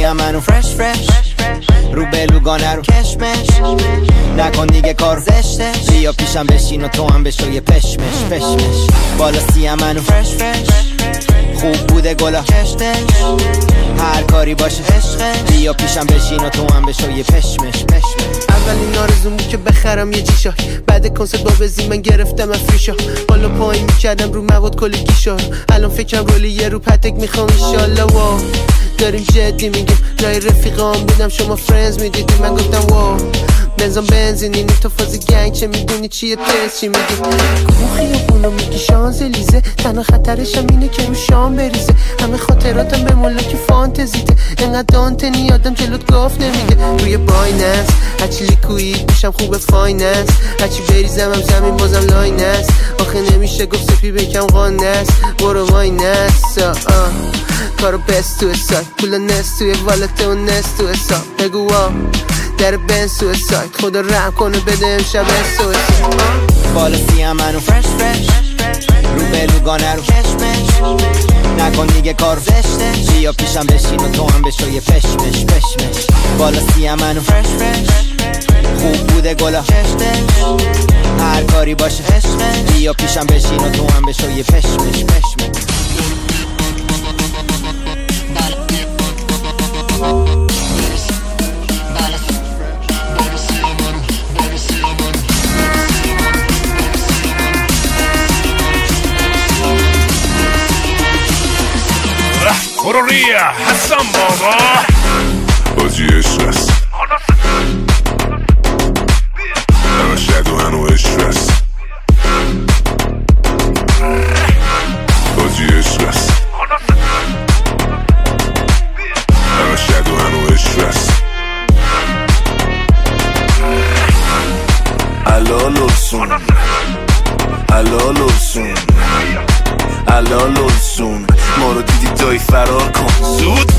سیم منو فرش رو بلوگانه رو کشمش نکن دیگه کار زشته بیا پیشم بشین و تو هم بشو یه پشمش بالا سیم منو فرش خوب بوده گلا کشتش هر کاری باشه عشقه بیا پیشم بشین و تو هم بشو یه پشمش اولین آرزوم بود که بخرم یه جیشا بعد کنسرت با بزین من گرفتم افریشا بالا پایین میکردم رو مواد کلی گیشا الان فکرم رولی یه رو پتک میخوام ایشالله واو داریم جدی میگیم رای رفیقام بودم شما فرنز میدیدی من گفتم واو بنزان بنزینی تو فاز گنگ چه میدونی چیه تست چی میگی کوخی و بونو میگی شانزلیزه تنها خطرشم اینه که رو شام بریزه همه خاطراتم به ملاک فانتزیته انقدر دانتنی آدم جلوت گاف نمیگه روی بایننس هرچی لیکوید میشم خوب فایننس هرچی بریزم هم زمین بازم لاینس آخه نمیشه گفت سپی بکم قانس برو واینس کارو بست تو حساب پول نست توی والت و نست تو حساب بگو واو در بنز سویساید خدا رحم کنه بده امشب سویساید بالا سیم منو فرش رو بلوگانه رو کشمش نکن دیگه کار زشته بیا پیشم بشین و تو هم بشو یه پشمش بالا سیم منو فرش خوب بوده گلا کشتش هر کاری باشه عشقه بیا پیشم بشین و تو هم بشو یه پشمش بروریا حسن بابا بازی عشق است همه شد و هنو عشق است بازی عشق است همه شد و هنو عشق است الالوسون ما رو دیدی دایی فرار کن زود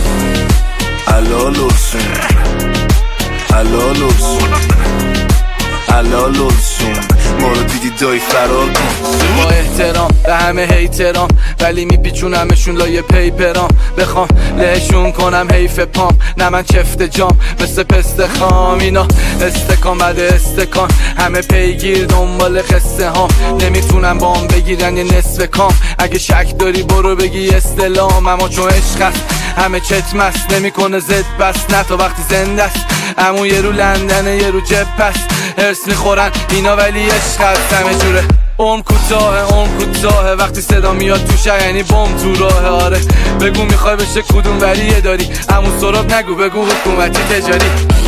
الالوسون ما رو دیدی دایی فرار کن با احترام به همه هیترام ولی میپیچونمشون لایه پیپرام بخوام لهشون کنم حیف پام نه من چفت جام مثل پست خام اینا استکان بعد استکان همه پیگیر دنبال قصه هام نمیتونم بام بگیرن یه نصف کام اگه شک داری برو بگی استلام اما چون عشق است همه چتم است نمیکنه زد بس نه تا وقتی زنده است امون یه رو لندنه یه رو جب است هرس میخورن اینا ولی عشق است همه جوره عمر کوتاهه وقتی صدا میاد تو شهر یعنی بم تو راه آره بگو میخوای بشه کدوم ولیه داری همون سراب نگو بگو حکومتی تجاری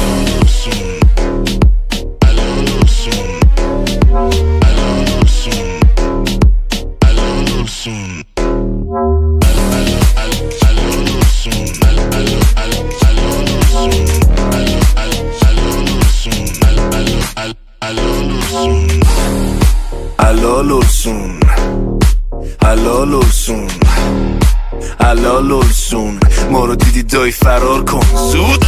الالوسون ما رو دیدی دایی فرار کن زود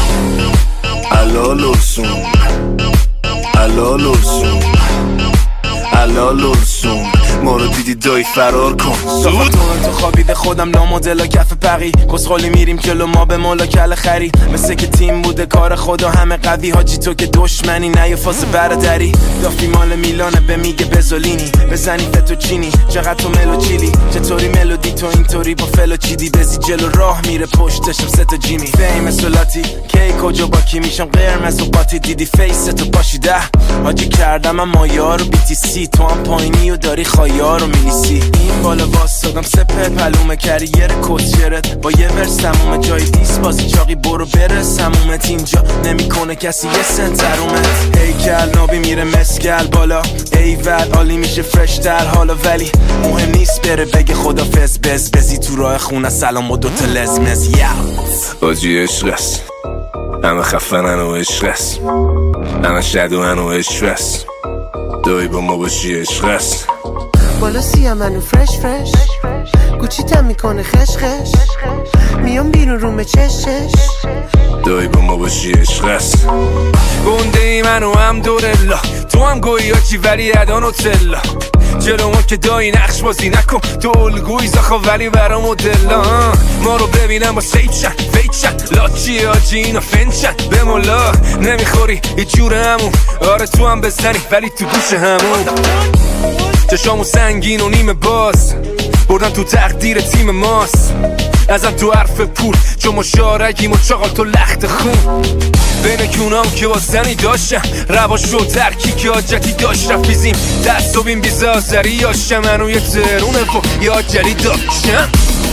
الالوسون ما رو دیدی دایی فرار کن زود تو خوابیده خودم لامدلا کف پقی کسخالی میریم جلو ما به مولا کل خری مثل که تیم بوده کار خدا همه قوی حاجی تو که دشمنی نه یه فاس برادری دافی مال میلانه به میگه بزولینی بزنی فتو چینی چقدر تو ملو چیلی چطوری ملودی تو اینطوری با فلو چیدی بزی جلو راه میره پشتشم ستا جیمی فیم سولاتی کی کجا با کی میشم قرمز و باتی دیدی فیس تو پاشیده حاجی کردم اما یارو BTC تو هم پایینی و داری خایارو میلیسی این بالا واسدم سپر پلومه کریر کسچرت با یه ورس تموم جای دیس بازی چاقی برو برس همومت اینجا نمیکنه کسی یه سنترومت هیکل نابی میره مسکل بالا ایول عالی میشه فرش در حالا ولی مهم نیست بره بگه خدافز بزی تو راه خونه سلام و دوتا لزمز بازی عشق است همه خفنن و عشق است همه شدوهن و عشق است دایی با ما باشی عشق است بالا سیم منو فرش گوچیتم میکنه خش میام بیرون رومه چش دایی با ما باشی عشق است گنده ای منو هم دورلا تو هم گویا چی ولی ادان و تلا جلو ما که دایی نقش بازی نکن تو الگوی زخوا ولی برا مدلا ما رو ببینم با فیچن لاچی آجی اینا فنچن به مولا نمیخوری یه جور همون آره تو هم بزنی ولی تو گوش همون چشامو سنگین و نیمه باز بردن تو تقدیر تیم ماست ازم تو حرف پول چون ما شارگیم و چاقال تو لخت خون بین کونام که با زنی داشتم رواش و ترکی که حاجتی داشت رفیزیم دست و بین بیزازری یاشم منو یه ترونه و یه آجری داشتم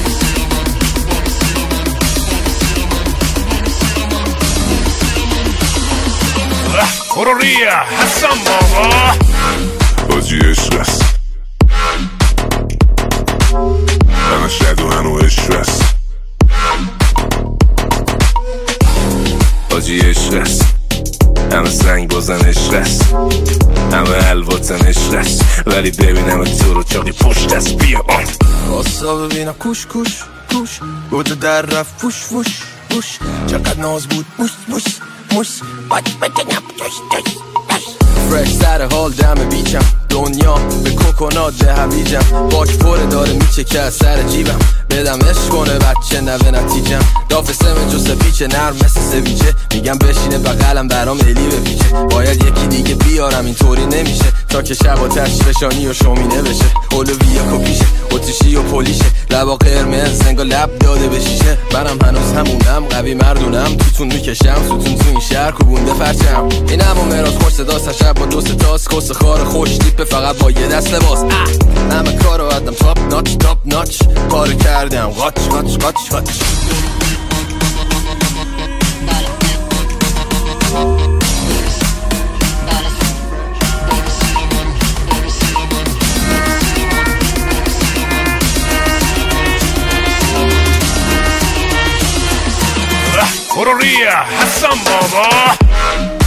بروریا حسن بابا حاجی عشق است همه شد و هنو عشق است حاجی عشق است همه سنگ بازن عشق است همه الواتن عشق است ولی ببینم تو رو چاقی پشت است بیا آن باسا ببینم کوش گوده در رفت پوش چقدر ناز بود موش فرش سر حال دم بیچم دنیا به کوکونات به هویجم باک پره داره میچه که از سر جیبم بدم عشق کنه بچه نوه نتیجم داف سمن جو سپیچه نرم مثل سویچه میگم بشینه بغلم برام الی بپیچه باید یکی دیگه بیارم اینطوری نمیشه تا که شب آتش فشانی و شومینه بشه اولویا کپیشه اتیشی و پولیشه لبا قرمز زنگا لب داده به شیشه منم هنوز همونم قوی مردونم توتون میکشم ستون تو این شهر کوبونده فرچم اینم و مراز خوش صدا شب با دوست تاس کس خار خوش دیپه فقط با یه دست لباس همه کارو آدم تاپ ناچ کار کردم قاچ بروریا حسن بابا